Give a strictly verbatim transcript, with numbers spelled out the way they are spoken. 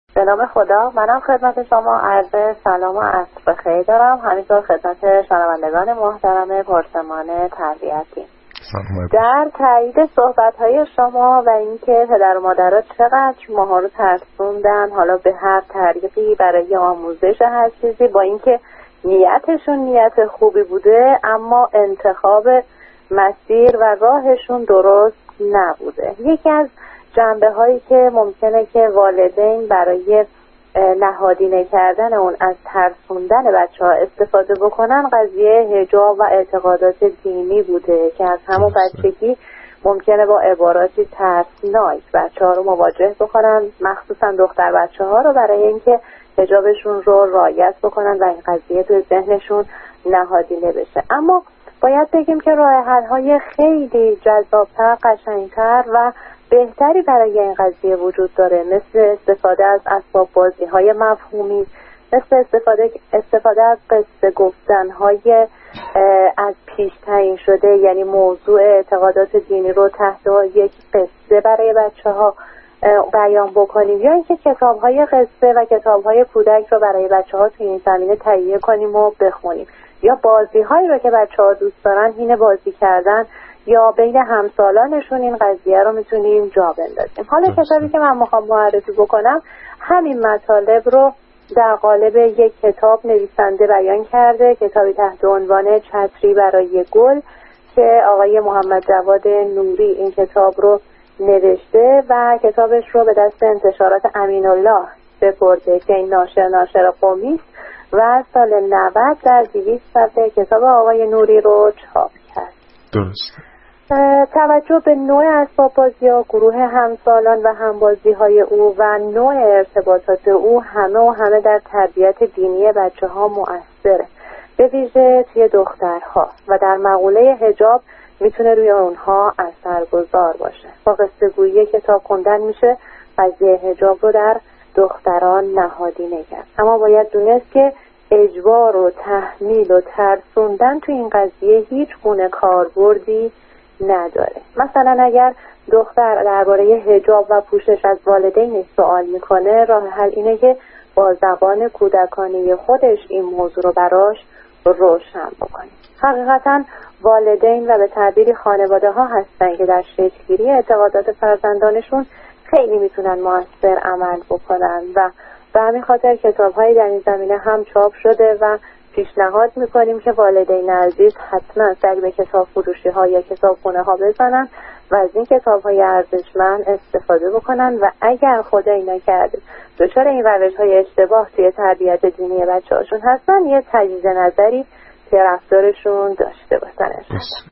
به نام خدا. منم خدمت شما عرض سلام و عصر بخیر دارم، همینطور خدمت شنوندگان محترم پرسمان تربیتی. در تایید صحبت‌های شما و اینکه پدر و مادرها چقدر ماها رو ترسوندن، حالا به هر طریقی برای آموزش هر چیزی، با اینکه نیتشون نیت خوبی بوده اما انتخاب مسیر و راهشون درست نبوده. یکی از جنبه هایی که ممکنه که والدین برای نهادینه کردن اون از ترسوندن بچه ها استفاده بکنن قضیه حجاب و اعتقادات دینی بوده که از همون بچگی ممکنه با عباراتی ترسناک بچه ها رو مواجه بکنن، مخصوصا دختر بچه ها رو، برای اینکه حجابشون رو رعایت بکنن و این قضیه توی ذهنشون نهادینه بشه. اما باید بگیم که راه حل های خیلی جذابتر، قشنگتر و بهتری برای این قضیه وجود داره، مثل استفاده از اسباب بازی های مفهومی، مثل استفاده استفاده از قصه گفتن های از پیش تعیین شده، یعنی موضوع اعتقادات دینی رو تحت یک قصه برای بچه ها بیان بکنیم، یا اینکه کتاب های قصه و کتاب های کودک رو برای بچه ها توی این زمینه تهیه کنیم و بخونیم، یا بازی هایی رو که بچه ها دوست دارن هینه بازی کردن، یا بین همسالانشون این قضیه رو میتونیم جا بندازیم. حالا کتابی که من میخوام معرفی بکنم همین مطالب رو در قالب یک کتاب نویسنده بیان کرده، کتابی تحت عنوان چتری برای گل که آقای محمد جواد نوری این کتاب رو نوشته و کتابش رو به دست انتشارات امین الله سپرده که این ناشر ناشر قومی است و سال نود در دویست صفحه کتاب آقای نوری رو چاپ کرد. درست. توجه به نوع اسباب بازی‌ها، گروه همسالان و همبازی‌های او و نوع ارتباطات او همه و همه در تربیت دینی بچه‌ها مؤثره، به ویژه توی دخترها، و در مقوله حجاب میتونه روی اونها اثرگذار باشه. با قصه گویی کتاب خوندن میشه قضیه حجاب رو در دختران نهادینه کرد. اما باید دونست که اجبار و تحمیل و ترسوندن توی این قضیه هیچ گونه کاربردی نداره. مثلا اگر دختر درباره حجاب و پوشش از والدین سوال میکنه، راه حل اینه که با زبان کودکانه خودش این موضوع رو براش روشن بکنه. حقیقتا والدین و به تعبیری خانواده ها هستن که در شکلگیری اعتقادات فرزندانشون خیلی میتونن مؤثر عمل بکنن و به همین خاطر کتاب های در این زمینه هم چاپ شده و پیشنهاد میکنیم که والدین عزیز حتما سری به کتاب فروشی ها یا کتاب خونه ها بزنن و از این کتاب های ارزشمند استفاده بکنن و اگر خدایی نکرده دچار این روش های اشتباه توی تربیت دینی بچه هاشون هستن، یه تجدید نظری که رفتارشون داشته باشن.